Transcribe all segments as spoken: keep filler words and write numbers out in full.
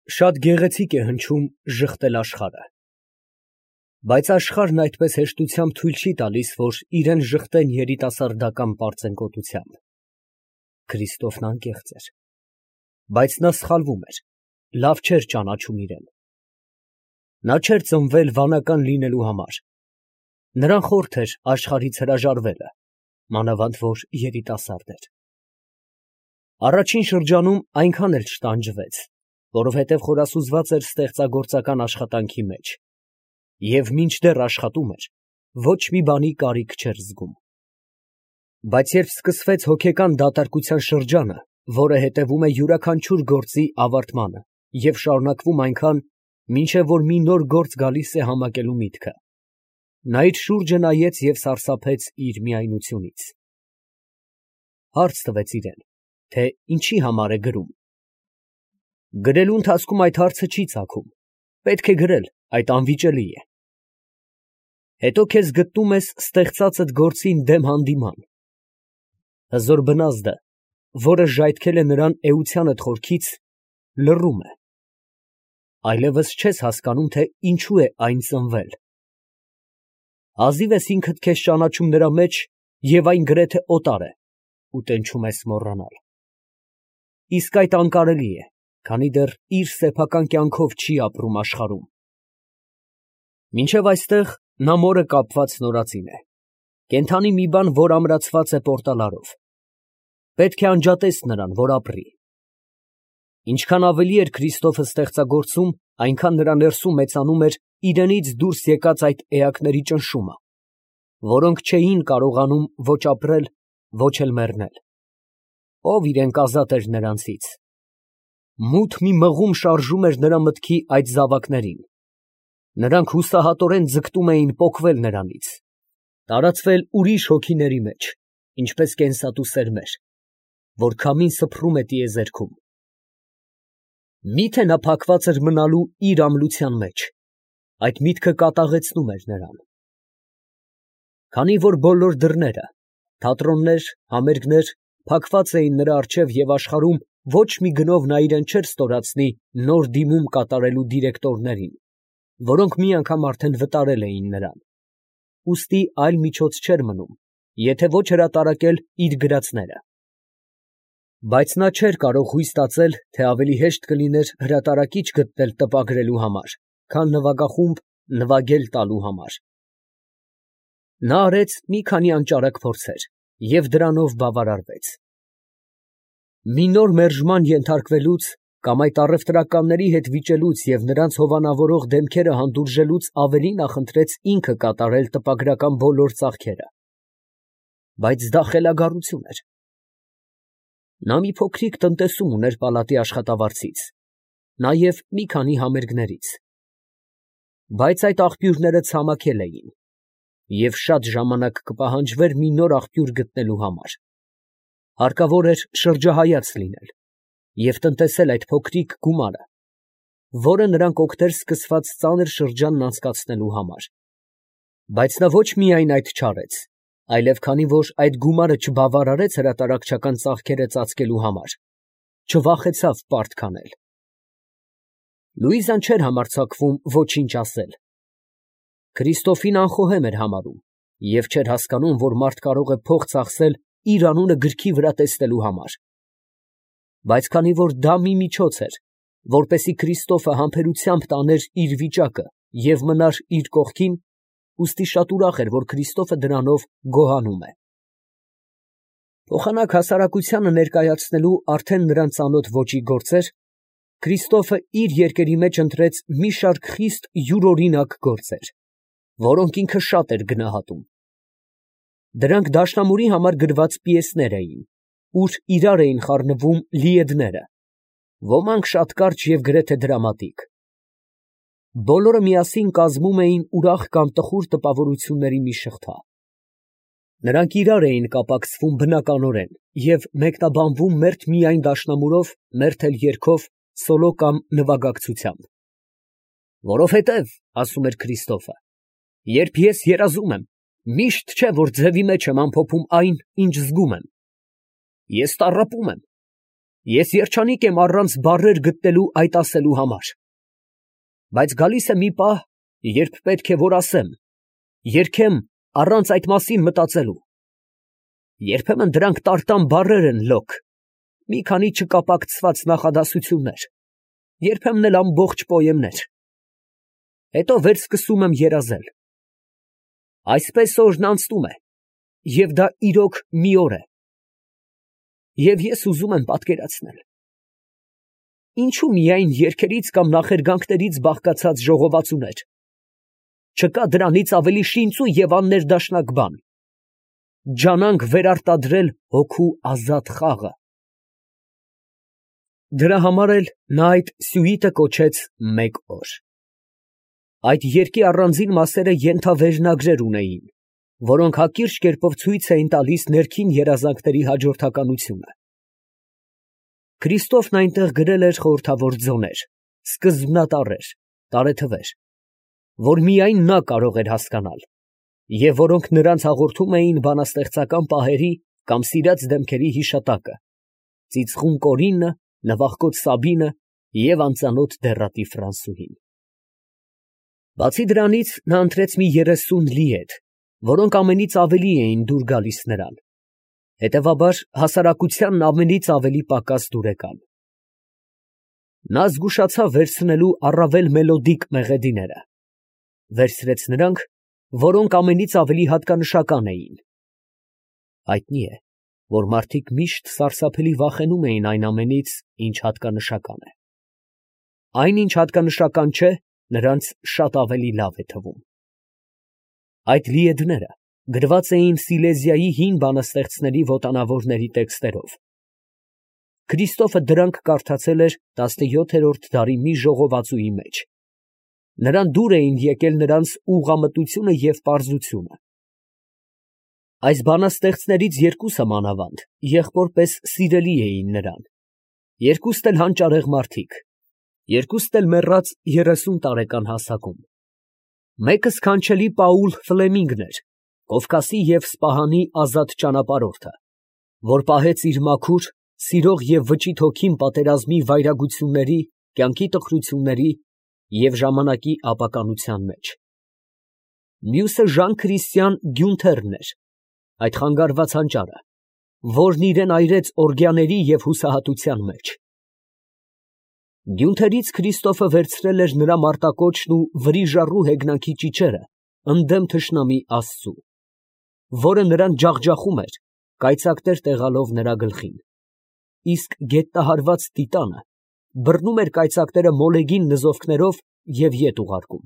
Շատ գեղեցիկ է հնչում ժխտել աշխարհը, բայց աշխարհն այդպես հեշտությամբ թույլ չի տալիս, որ իրան ժխտեն երիտասարդական պարծենկոտությամբ։ Քրիստոֆն անկեղծ էր, բայց նա սխալվում էր, լավ չէր ճանաչում իրեն։ Նա չէր ծնվել վանական լինելու համար, նրան խորթ էր աշխարհից հրաժարվելը, մանավանդ որ երիտասարդ էր։ Առաջին շրջանում այնքան էլ չտանջվեց, որովհետև խորասուզված էր ստեղծագործական աշխատանքի մեջ, և մինչդեռ աշխատում էր, ոչ մի բանի կարիք չէր զգում։ Բայց երբ սկսվեց հոգեկան դատարկության շրջանը, որը հետևում է յուրաքանչյուր գործի ավարտմանը և շարունակվում այնքան, մինչև որ մի նոր գործ գալիս է համակելու միտքը, նա իր շուրջը նայեց և սարսափեց իր միայնությունից։ Հարց տվեց իրան, թե ինչի համար է գրում։ Գրելու ընթացքում այդ հարցը չի ծագում, պետք է գրել, այդ անվիճելի է։ Հետո քեզ գտնում ես ստեղծածդ գործին դեմ հանդիման։ Հզոր բնազդը, որը ժայթքել է նրան էությանդ խորքից, լռում է։ Այլևս չես հասկանում, թե ինչու է այն ծնվել։ Հազիվ ես ինքդ քեզ ճանաչում նրա մեջ, և այն գրեթե օտար է, ու տենչում ես մոռանալ։ Իսկ այդ անկարելի է, քանի դեռ իր սեփական կյանքով չի ապրում աշխարհում։ Մինչև այստեղ նա մորը կապված նորածին է, կենդանի մի բան, որ ամրացված է պորտալարով։ Պետք է անջատես նրան, որ ապրի։ Ինչքան ավելի էր Քրիստոֆը ստեղծագործում, այնքան նրա ներսում մեծանում էր իրենից դուրս եկած այդ էակների ճնշումը, որոնք չէին կարողանում ոչ ապրել, ոչ էլ մեռնել։ Ով իրենք ազատ էր նրանցից։ Մութ մի մղում շարժում էր նրա մտքի այդ զավակներին։ Նրանք հուսահատորեն ձգտում էին պոկվել նրանից, տարածվել ուրիշ հոգիների մեջ, ինչպես կենսատու սերմեր, որ քամին սփռում է տիեզերքում։ Մի՞թե նա փակված էր մնալու իր ամլության մեջ, այդ միտքը կատաղեցնում էր նրան։ Քանի որ բոլոր դռները, թատրոններ, համերգներ փակված էին նրա առջև և աշխարհում ոչ մի գնով նա իրեն չէր ստորացնի նոր դիմում կատարելու դիրեկտորներին, որոնք մի անգամ արդեն վտարել էին նրան, ուստի այլ միջոց չէր մնում, եթե ոչ հրատարակել իր գրածները։ Բայց նա չէր կարող հույս տածել, թե ավելի հեշտ կլիներ հրատարակիչ գտնել տպագրելու համար, քան նվագախումբ նվագել տալու համար։ Նա արեց մի քանի անճարակ փորձեր և դրանով բավարարվեց։ Մի նոր մերժման ենթարկվելուց կամ այդ առևտրականների հետ վիճելուց և նրանց հովանավորող դեմքերը հանդուրժելուց ավելի նախընտրեց ինքը կատարել տպագրական բոլոր ծախքերը։ Բայց դա խելագարություն էր։ Նա մի փոքրիկ տնտեսում ուներ պալատի աշխատավարձից, նաև մի քանի համերգներից։ Բայց այդ աղբյուրները ցամաքել էին, և շատ ժամանակ կպահանջվեր մի նոր աղբյուր գտնելու համար։ Հարկավոր էր շրջահայաց լինել և տնտեսել այդ փոքրիկ գումարը, որը նրան կօգներ սկսված ծանր շրջանն անցկացնելու համար։ Բայց նա ոչ միայն այդ չարեց, այլև քանի որ այդ գումարը չբավարարեց հրատարակչական ծախքերը ծածկելու համար, չվախեցավ պարտ քանել։ Լուիզան չէր համարձակվում ոչինչ ասել։ Քրիստոֆին անխոհեմ էր համարում և չէր հասկանում, որ մարդ կարող է փող ծախսել իր անունը գրքի վրա տեսնելու համար։ Բայց քանի որ դա մի միջոց էր, որպեսզի Քրիստոֆը համբերությամբ տաներ իր վիճակը և մնար իր կողքին, ուստի շատ ուրախ էր, որ Քրիստոֆը դրանով գոհանում է։ Փոխանակ հասարակությանը ներկայացնելու արդեն նրան ծանոթ ոճի գործեր, Քրիստոֆը իր երկերի մեջ ընտրեց մի շարք խիստ յուրօրինակ գործեր, որոնք ինքը շատ էր գնահատում։ Դրանք դաշնամուրի համար գրված պիեսներ էին, ուր իրար էին խառնվում լիեդները, ոմանք շատ կարճ և գրեթե դրամատիկ։ Բոլորը միասին կազմում էին ուրախ կամ տխուր տպավորությունների մի շղթա։ Նրանք իրար էին կապակցվում բնականորեն և մեկնաբանվում մերթ միայն դաշնամուրով, մերթ էլ երգով, սոլո կամ նվագակցությամբ։ «Որովհետև, ֊ ասում էր Քրիստոֆը, ֊ երբ ես երազում եմ, միշտ չէ, որ ձևի մեջ եմ ամփոփում այն, ինչ զգում եմ. ես տառապում եմ, Ես երջանիկ եմ առանց բառեր գտնելու այդ ասելու համար։ Բայց գալիս է մի պահ, երբ պետք է որ ասեմ, երգեմ առանց այդ մասին մտածելու։ Երբեմն դրանք տարտան բառեր են լոկ, մի քանի չկապակցված նախադասություններ, երբեմն էլ ամբողջ պոեմներ։ Հետո վերսկսում եմ երազել։ Այսպես օրն անցնում է, և դա իրոք մի օր է։ Եվ ես ուզում եմ պատկերացնել. ինչու միայն երգերից կամ նախերգանքներից բաղկացած ժողովածուներ։ Չկա դրանից ավելի շինծու և աններդաշնակ բան։ Ջանանք վերարտադրել հոգու ազատ խաղը։ Դրա համար էլ նա այդ սյուիտը կոչեց մեկ օր։ Այդ երգի առանձին մասերը ենթավերնագրեր ունեին, որոնք հակիրճ կերպով ցույց էին տալիս ներքին երազանքների հաջորդականությունը։ Քրիստոֆն այնտեղ գրել էր խորհրդավոր ձոներ, սկզբնատառեր, տարեթվեր, որ միայն նա կարող էր հասկանալ, և որոնք նրանց հաղորդում էին բանաստեղծական պահերի կամ սիրած դեմքերի հիշատակը, ծիծխուն Կորինը, նվախկոտ Սաբինը և անծանոթ դեռատի Ֆրանսուհին։ Բացի դրանից, նա ընտրեց մի երեսուն լիեթ, որոնք ամենից ավելի էին դուր գալիս նրան, հետևաբար հասարակությանն ամենից ավելի պակաս դուրեկան։ Նա զգուշացավ վերցնելու առավել մելոդիկ մեղեդիները, վերցրեց նրանք, որոնք ամենից ավելի հատկանշական էին։ Հայտնի է, որ մարդիկ միշտ սարսափելի վախենում էին այն ամենից, ինչ հատկանշական է։ Այն, ինչ հատկանշական չէ, նրանց շատ ավելի լավ է թվում։ Այդ լիեդները գրված էին Սիլեզիայի հին բանաստեղծների ոտանավորների տեքստերով։ Քրիստոֆը դրանք կարդացել էր տասնյոթերորդ դարի մի ժողովածուի մեջ։ Նրան դուր էին եկել նրանց ուղղամտությունը և պարզությունը։ Այս բանաստեղծներից երկուսը մանավանդ եղբորպես սիրելի էին նրան, երկուստ էլ հանճարեղ մարդիկ, երկուստ էլ մեռած երեսուն տարեկան հասակում։ Մեկը սքանչելի Պաուլ Ֆլեմինգն էր, Կովկասի և Սպահանի ազատ ճանապարհորդը, որ պահեց իր մաքուր, սիրող և վճիտ հոգին պատերազմի վայրագությունների, կյանքի տխրությունների և ժամանակի ապականության մեջ։ Մյուսը Ժան Քրիստիան Գյունթերն էր, այդ խանգարված հանճարը, որն իրեն այրեց օրգյաների և հուսահատության մեջ։ Գյունթերից Քրիստոֆը վերցրել էր նրա մարտակոչն ու վրիժառու հեգնանքի ճիչերը ընդդեմ թշնամի աստծու, որը նրան ջախջախում էր, կայծակներ տեղալով նրա գլխին, իսկ գետնահարված տիտանը բռնում էր կայծակները մոլեգին նզովքներով և ետ ուղարկում։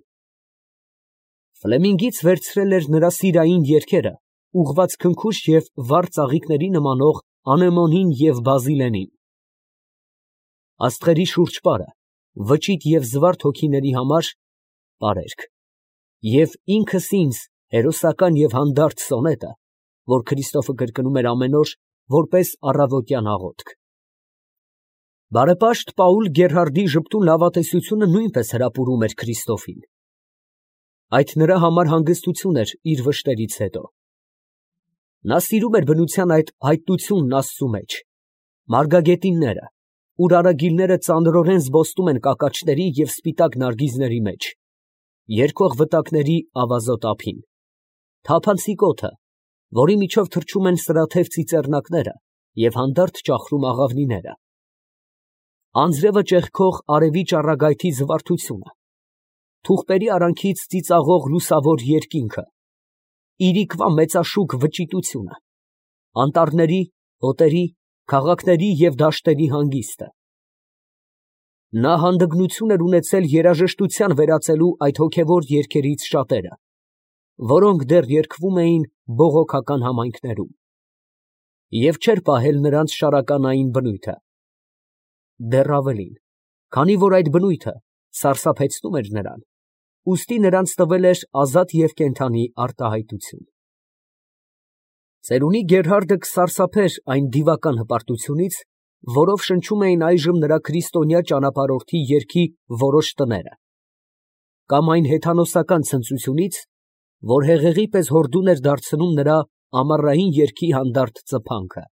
Ֆլեմինգից վերցրել էր նրա սիրային երգերը, ուղղված քնքուշ և վառ ծաղիկների նմանող անեմոնին և բազիլենին։ Աստղերի շուրջպարը, վճիտ և զվարթ հոգիների համար պարերգ, և ինքս ինձ հերոսական և հանդարտ սոնետը, որ Քրիստոֆը կրկնում էր ամեն օր, որպես առավոտյան աղոթք։ Բարեպաշտ Պաուլ Գերհարդի ժպտուն լավատեսությունը նույնպես հրապուրում էր Քրիստոֆին։ Այդ նրա համար հանգստություն էր իր վշտերից հետո։ Նա սիրում էր բնության այդ հայտնությունն աստծու մեջ, մարգագետինները, ուր արագիլները ծանրորեն զբոսնում են կակաչների և սպիտակ նարգիզների մեջ, երգող վտակների ավազոտ ափին, թափանցիկ օդը, որի միջով թռչում են սրաթև ծիծեռնակները և հանդարտ ճախրում աղավնիները, անձրևը ճեղքող արևի ճառագայթի զվարթությունը, թուղպերի արանքից ծիծաղող լուսավոր երկինքը, իրիկվա մեծաշուք վճիտությունը, անտառների, հոտերի, քաղաքների և դաշտերի հանգիստը։ Նա հանդգնություն էր ունեցել երաժշտության վերածելու այդ հոգևոր երգերից շատերը, որոնք դեռ երգվում էին բողոքական համայնքներում, և չէր պահել նրանց շարականային բնույթը։ Դեռ ավելին, քանի որ այդ բնույթը սարսափեցնում էր նրան, ուստի նրանց տվել էր ազատ և կենդանի արտահայտություն։ Ծերունի Գերհարդը կսարսափեր այն դիվական հպարտությունից, որով շնչում էին այժմ նրա քրիստոնյա ճանապարհորդի երգի որոշ տները, կամ այն հեթանոսական ցնծությունից, որ հեղեղի պես հորդուն էր դարձնում նրա ամառային երգի հանդարտ ծփանքը։